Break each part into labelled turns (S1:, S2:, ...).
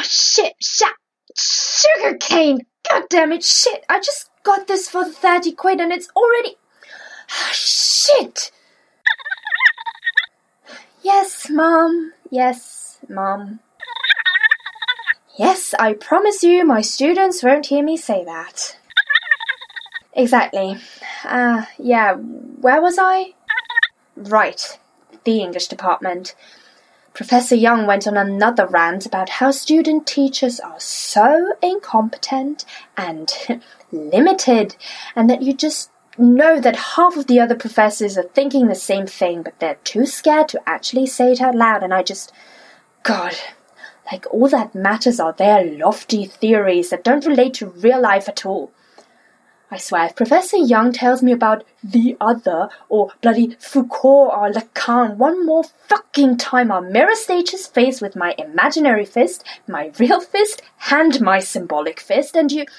S1: shit, sugarcane! God damn it, shit! I just got this for 30 quid and it's already... shit! Yes, Mom. Yes, Mom. Yes, I promise you my students won't hear me say that. Exactly. Yeah, where was I? Right, the English department. Professor Young went on another rant about how student teachers are so incompetent and limited, and that you just know that half of the other professors are thinking the same thing, but they're too scared to actually say it out loud, and I just... God... Like, all that matters are their lofty theories that don't relate to real life at all. I swear, if Professor Young tells me about the other, or bloody Foucault or Lacan one more fucking time, I'll mirror stage his face with my imaginary fist, my real fist, and my symbolic fist, and you...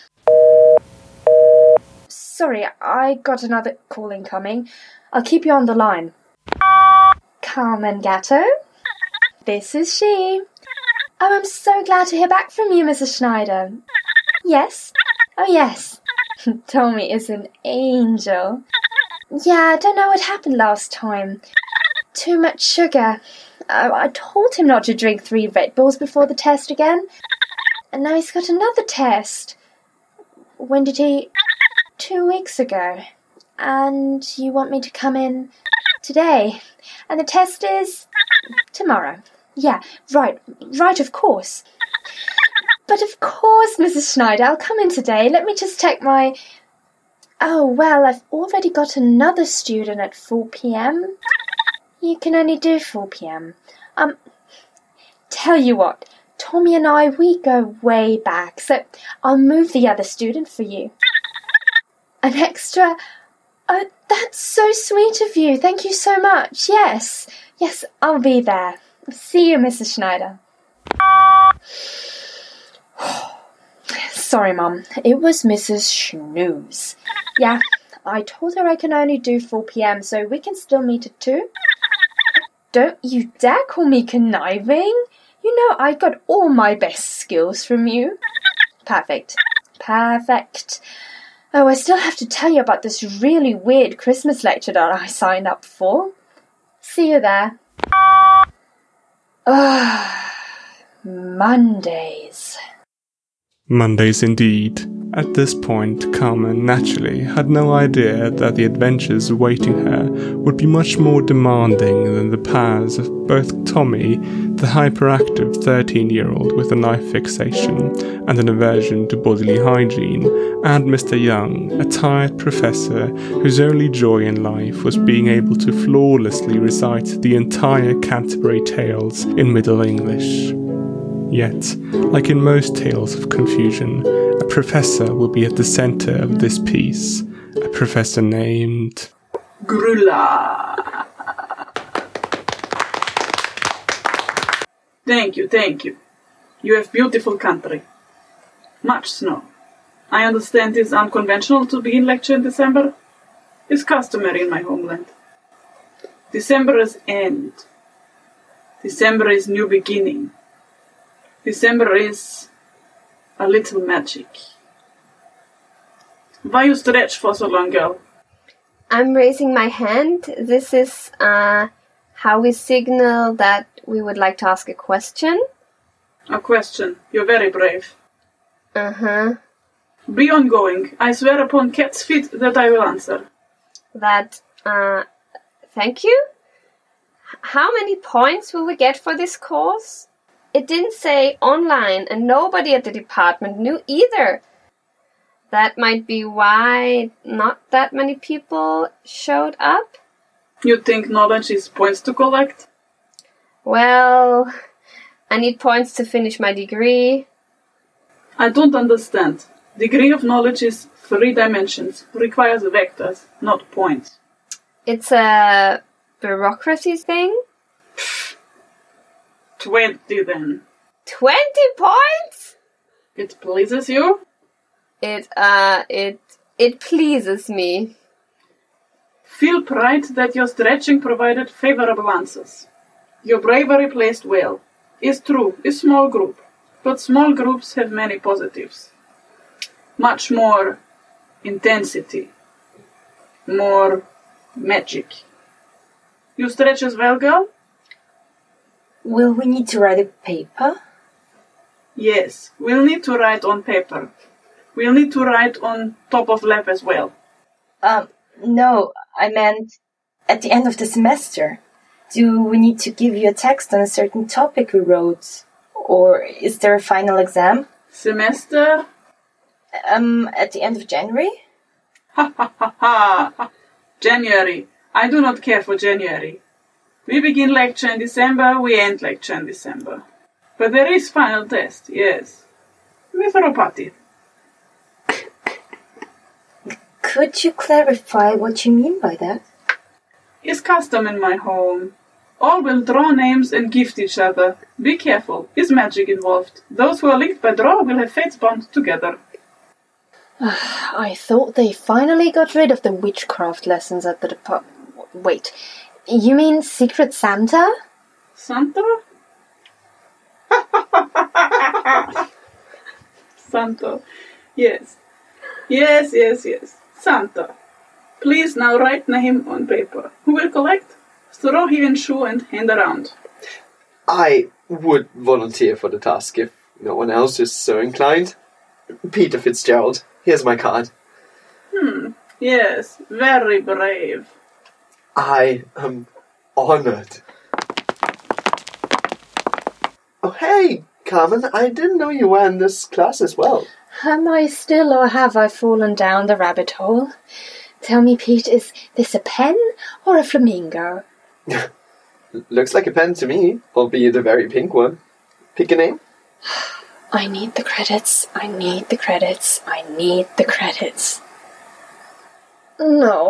S1: Sorry, I got another call incoming. I'll keep you on the line. Carmen Gatto? This is she. Oh, I'm so glad to hear back from you, Mrs. Schneider. Yes? Oh, yes. Tommy is an angel. Yeah, I don't know what happened last time. Too much sugar. I told him not to drink 3 Red Bulls before the test again. And now he's got another test. When did he... 2 weeks ago. And you want me to come in today. And the test is... tomorrow. Yeah, right, of course. But of course, Mrs. Schneider, I'll come in today. Let me just check my... Oh, well, I've already got another student at 4 p.m. You can only do 4 p.m. Tell you what, Tommy and I, we go way back, so I'll move the other student for you. An extra... Oh, that's so sweet of you. Thank you so much. Yes, I'll be there. See you, Mrs. Schneider. Sorry, Mum. It was Mrs. Schnooze. Yeah, I told her I can only do 4 p.m, so we can still meet at 2. Don't you dare call me conniving. You know I got all my best skills from you. Perfect. Oh, I still have to tell you about this really weird Christmas lecture that I signed up for. See you there. Mondays.
S2: Mondays indeed. At this point, Carmen naturally had no idea that the adventures awaiting her would be much more demanding than the paths of both Tommy, the hyperactive 13-year-old with a knife fixation and an aversion to bodily hygiene, and Mr. Young, a tired professor whose only joy in life was being able to flawlessly recite the entire Canterbury Tales in Middle English. Yet, like in most tales of confusion, a professor will be at the centre of this piece, a professor named...
S3: Grulla. Thank you. You have beautiful country. Much snow. I understand it's unconventional to begin lecture in December. It's customary in my homeland. December is end. December is new beginning. December is a little magic. Why you stretch for so long, girl?
S4: I'm raising my hand. This is how we signal that we would like to ask a question.
S3: A question. You're very brave.
S4: Uh-huh.
S3: Be ongoing. I swear upon cat's feet that I will answer.
S4: Thank you. How many points will we get for this course? It didn't say online, and nobody at the department knew either. That might be why not that many people showed up.
S3: You think knowledge is points to collect?
S4: Well, I need points to finish my degree.
S3: I don't understand. Degree of knowledge is 3 dimensions, requires vectors, not points.
S4: It's a bureaucracy thing?
S3: 20 then.
S4: 20 points?
S3: It pleases you?
S4: It pleases me.
S3: Feel pride that your stretching provided favorable answers. Your bravery placed well. Is true, is small group. but small groups have many positives. Much more intensity, more magic. You stretch as well, girl?
S5: Will we need to write a paper?
S3: Yes, we'll need to write on paper. We'll need to write on top of lab as well.
S5: No, I meant at the end of the semester. Do we need to give you a text on a certain topic we wrote? Or is there a final exam?
S3: Semester?
S5: At the end of January?
S3: Ha ha ha ha! January. I do not care for January. We begin lecture in December, we end lecture in December. But there is final test, yes. With Ropati.
S5: Could you clarify what you mean by that?
S3: It's custom in my home. All will draw names and gift each other. Be careful, is magic involved. Those who are linked by draw will have fates bound together.
S1: I thought they finally got rid of the witchcraft lessons at the department. Wait, you mean Secret Santa?
S3: Santa? Santa. Yes. Yes. Santa. Please now write name on paper. Who will collect? Throw he in shoe and hand around.
S6: I would volunteer for the task if no one else is so inclined. Peter Fitzgerald, here's my card.
S3: Yes, very brave.
S6: I am honored. Oh, hey, Carmen, I didn't know you were in this class as well.
S1: Am I still, or have I fallen down the rabbit hole? Tell me, Pete, is this a pen or a flamingo?
S6: Looks like a pen to me, albeit a very pink one. Pick a name.
S1: I need the credits. No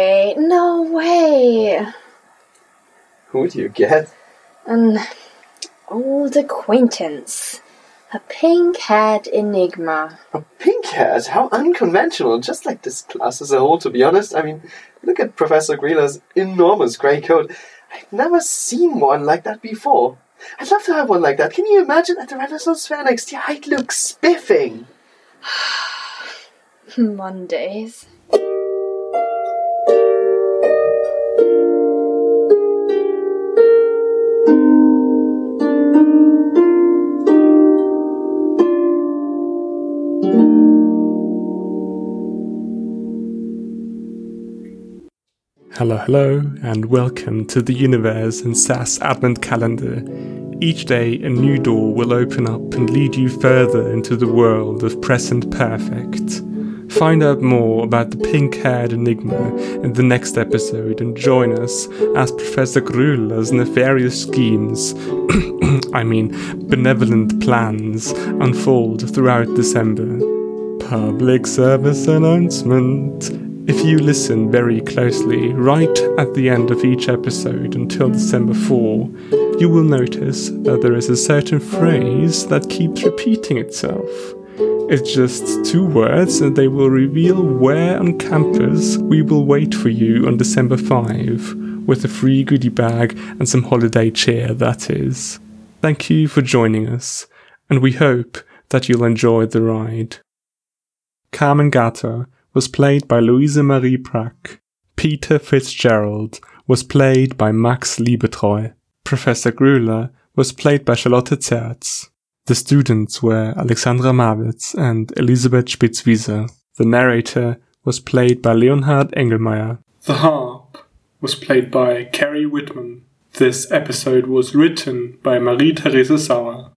S1: way.
S6: Who do you get?
S1: An old acquaintance. A pink-haired enigma.
S6: A pink-haired? How unconventional. Just like this class as a whole, to be honest. I mean, look at Professor Greiler's enormous grey coat. I've never seen one like that before. I'd love to have one like that. Can you imagine at the Renaissance Fair next year? I'd look spiffing.
S1: Mondays.
S2: Hello, and welcome to the Universe and SAS Advent Calendar. Each day a new door will open up and lead you further into the world of Present Perfect. Find out more about the pink-haired enigma in the next episode and join us as Professor Grüller's nefarious schemes, benevolent plans, unfold throughout December. Public service announcement. If you listen very closely, right at the end of each episode until December 4, you will notice that there is a certain phrase that keeps repeating itself. It's just 2 words and they will reveal where on campus we will wait for you on December 5, with a free goodie bag and some holiday cheer, that is. Thank you for joining us, and we hope that you'll enjoy the ride. Carmen Gatto was played by Louise Marie Brack. Peter Fitzgerald was played by Max Liebetreu. Professor Grüller was played by Charlotte Zerz. The students were Alexandra Mawitz and Elisabeth Spitzwieser. The narrator was played by Leonhard Engelmeier.
S7: The harp was played by Carrie Whitman. This episode was written by Marie-Therese Sauer.